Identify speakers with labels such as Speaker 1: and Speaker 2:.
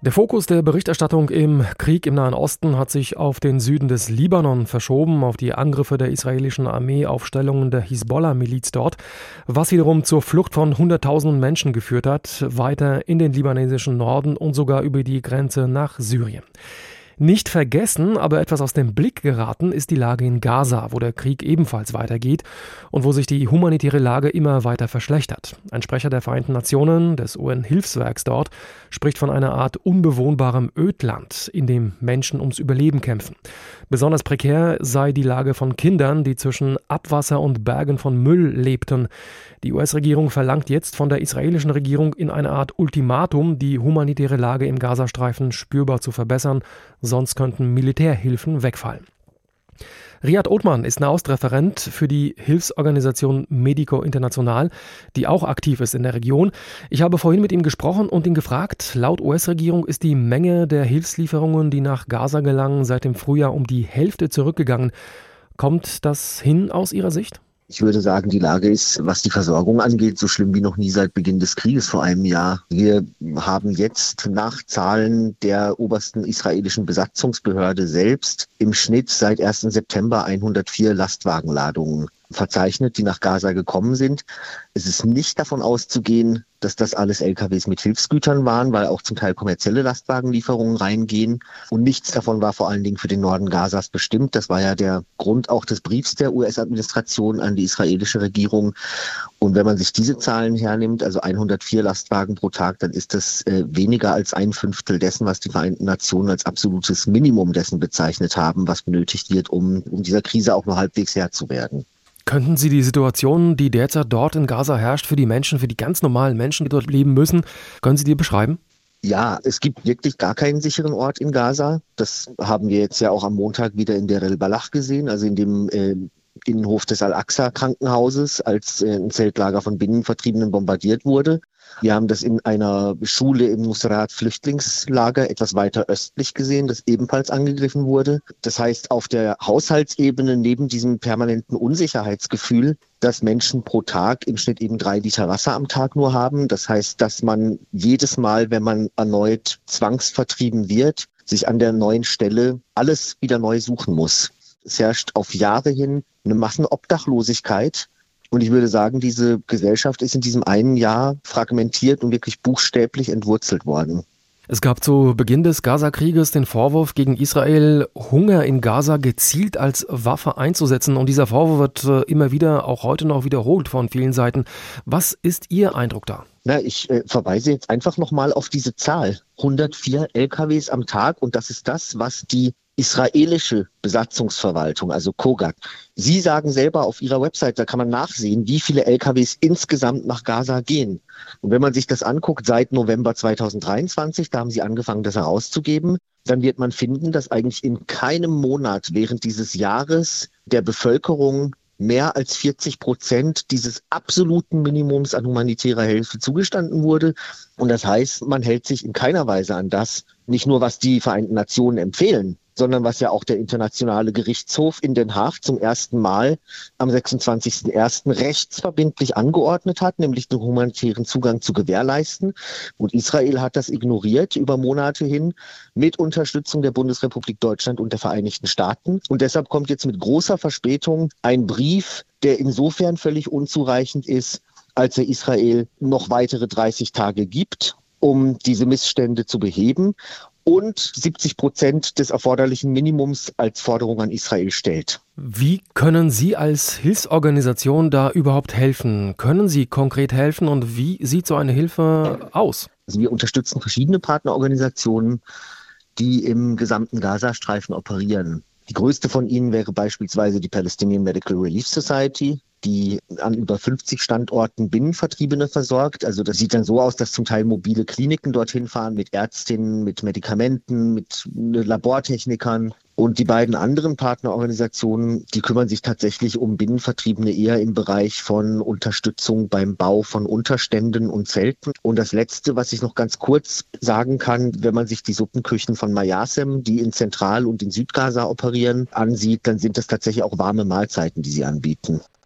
Speaker 1: Der Fokus der Berichterstattung im Krieg im Nahen Osten hat sich auf den Süden des Libanon verschoben, auf die Angriffe der israelischen Armee auf Stellungen der Hisbollah-Miliz dort, was wiederum zur Flucht von Hunderttausenden Menschen geführt hat, weiter in den libanesischen Norden und sogar über die Grenze nach Syrien. Nicht vergessen, aber etwas aus dem Blick geraten ist die Lage in Gaza, wo der Krieg ebenfalls weitergeht und wo sich die humanitäre Lage immer weiter verschlechtert. Ein Sprecher der Vereinten Nationen, des UN-Hilfswerks dort, spricht von einer Art unbewohnbarem Ödland, in dem Menschen ums Überleben kämpfen. Besonders prekär sei die Lage von Kindern, die zwischen Abwasser und Bergen von Müll lebten. Die US-Regierung verlangt jetzt von der israelischen Regierung in einer Art Ultimatum, die humanitäre Lage im Gazastreifen spürbar zu verbessern, sonst könnten Militärhilfen wegfallen. Riyad Othman ist Nahostreferent für die Hilfsorganisation Medico International, die auch aktiv ist in der Region. Ich habe vorhin mit ihm gesprochen und ihn gefragt, laut US-Regierung ist die Menge der Hilfslieferungen, die nach Gaza gelangen, seit dem Frühjahr um die Hälfte zurückgegangen. Kommt das hin aus Ihrer Sicht?
Speaker 2: Ich würde sagen, die Lage ist, was die Versorgung angeht, so schlimm wie noch nie seit Beginn des Krieges vor einem Jahr. Wir haben jetzt nach Zahlen der obersten israelischen Besatzungsbehörde selbst im Schnitt seit 1. September 104 Lastwagenladungen verzeichnet, die nach Gaza gekommen sind. Es ist nicht davon auszugehen, dass das alles LKWs mit Hilfsgütern waren, weil auch zum Teil kommerzielle Lastwagenlieferungen reingehen. Und nichts davon war vor allen Dingen für den Norden Gazas bestimmt. Das war ja der Grund auch des Briefs der US-Administration an die israelische Regierung. Und wenn man sich diese Zahlen hernimmt, also 104 Lastwagen pro Tag, dann ist das weniger als 1/5 dessen, was die Vereinten Nationen als absolutes Minimum dessen bezeichnet haben, was benötigt wird, um dieser Krise auch nur halbwegs Herr zu werden.
Speaker 1: Könnten Sie die Situation, die derzeit dort in Gaza herrscht, für die Menschen, für die ganz normalen Menschen, die dort leben müssen, können Sie die beschreiben?
Speaker 2: Ja, es gibt wirklich gar keinen sicheren Ort in Gaza. Das haben wir jetzt ja auch am Montag wieder in Deir el-Balah gesehen, also in dem Innenhof des Al-Aqsa-Krankenhauses, als ein Zeltlager von Binnenvertriebenen bombardiert wurde. Wir haben das in einer Schule im Nusrat-Flüchtlingslager etwas weiter östlich gesehen, das ebenfalls angegriffen wurde. Das heißt, auf der Haushaltsebene neben diesem permanenten Unsicherheitsgefühl, dass Menschen pro Tag im Schnitt eben 3 Liter Wasser am Tag nur haben. Das heißt, dass man jedes Mal, wenn man erneut zwangsvertrieben wird, sich an der neuen Stelle alles wieder neu suchen muss. Es herrscht auf Jahre hin eine Massenobdachlosigkeit. Und ich würde sagen, diese Gesellschaft ist in diesem einen Jahr fragmentiert und wirklich buchstäblich entwurzelt worden.
Speaker 1: Es gab zu Beginn des Gaza-Krieges den Vorwurf gegen Israel, Hunger in Gaza gezielt als Waffe einzusetzen. Und dieser Vorwurf wird immer wieder, auch heute noch wiederholt von vielen Seiten. Was ist Ihr Eindruck da?
Speaker 2: Ich verweise jetzt einfach nochmal auf diese Zahl. 104 LKWs am Tag, und das ist das, was die israelische Besatzungsverwaltung, also Kogak. Sie sagen selber auf ihrer Website, da kann man nachsehen, wie viele LKWs insgesamt nach Gaza gehen. Und wenn man sich das anguckt, seit November 2023, da haben sie angefangen, das herauszugeben, dann wird man finden, dass eigentlich in keinem Monat während dieses Jahres der Bevölkerung mehr als 40% dieses absoluten Minimums an humanitärer Hilfe zugestanden wurde. Und das heißt, man hält sich in keiner Weise an das, nicht nur was die Vereinten Nationen empfehlen, sondern was ja auch der Internationale Gerichtshof in Den Haag zum ersten Mal am 26.01. rechtsverbindlich angeordnet hat, nämlich den humanitären Zugang zu gewährleisten. Und Israel hat das ignoriert über Monate hin mit Unterstützung der Bundesrepublik Deutschland und der Vereinigten Staaten. Und deshalb kommt jetzt mit großer Verspätung ein Brief, der insofern völlig unzureichend ist, als er Israel noch weitere 30 Tage gibt, um diese Missstände zu beheben, und 70% des erforderlichen Minimums als Forderung an Israel stellt.
Speaker 1: Wie können Sie als Hilfsorganisation da überhaupt helfen? Können Sie konkret helfen und wie sieht so eine Hilfe aus?
Speaker 2: Also wir unterstützen verschiedene Partnerorganisationen, die im gesamten Gazastreifen operieren. Die größte von ihnen wäre beispielsweise die Palestinian Medical Relief Society, die an über 50 Standorten Binnenvertriebene versorgt. Also das sieht dann so aus, dass zum Teil mobile Kliniken dorthin fahren mit Ärztinnen, mit Medikamenten, mit Labortechnikern. Und die beiden anderen Partnerorganisationen, die kümmern sich tatsächlich um Binnenvertriebene eher im Bereich von Unterstützung beim Bau von Unterständen und Zelten. Und das Letzte, was ich noch ganz kurz sagen kann, wenn man sich die Suppenküchen von Mayasem, die in Zentral- und in Südgaza operieren, ansieht, dann sind das tatsächlich auch warme Mahlzeiten, die sie anbieten.